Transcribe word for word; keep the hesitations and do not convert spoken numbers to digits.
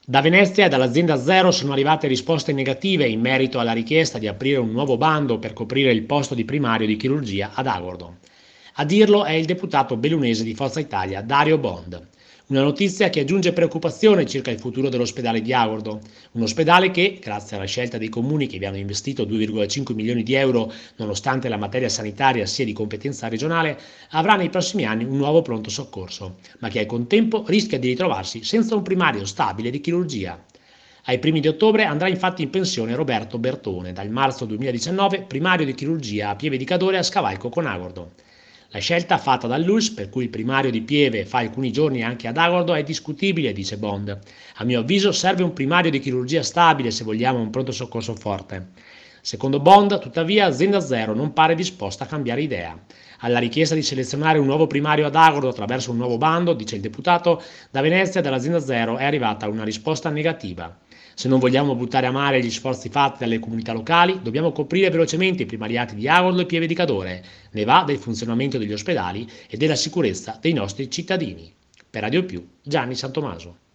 Da Venezia e dall'azienda Zero sono arrivate risposte negative in merito alla richiesta di aprire un nuovo bando per coprire il posto di primario di chirurgia ad Agordo. A dirlo è il deputato bellunese di Forza Italia, Dario Bond. Una notizia che aggiunge preoccupazione circa il futuro dell'ospedale di Agordo, un ospedale che, grazie alla scelta dei comuni che vi hanno investito due virgola cinque milioni di euro, nonostante la materia sanitaria sia di competenza regionale, avrà nei prossimi anni un nuovo pronto soccorso, ma che al contempo rischia di ritrovarsi senza un primario stabile di chirurgia. Ai primi di ottobre andrà infatti in pensione Roberto Bertone, dal marzo duemiladiciannove primario di chirurgia a Pieve di Cadore a scavalco con Agordo. La scelta fatta dall'U L S, per cui il primario di Pieve fa alcuni giorni anche ad Agordo, è discutibile, dice Bond. A mio avviso serve un primario di chirurgia stabile se vogliamo un pronto soccorso forte. Secondo Bond, tuttavia, Azienda Zero non pare disposta a cambiare idea. Alla richiesta di selezionare un nuovo primario ad Agordo attraverso un nuovo bando, dice il deputato, da Venezia e dall'Azienda Zero è arrivata una risposta negativa. Se non vogliamo buttare a mare gli sforzi fatti dalle comunità locali, dobbiamo coprire velocemente i primariati di Agordo e Pieve di Cadore. Ne va del funzionamento degli ospedali e della sicurezza dei nostri cittadini. Per Radio Più, Gianni Santomaso.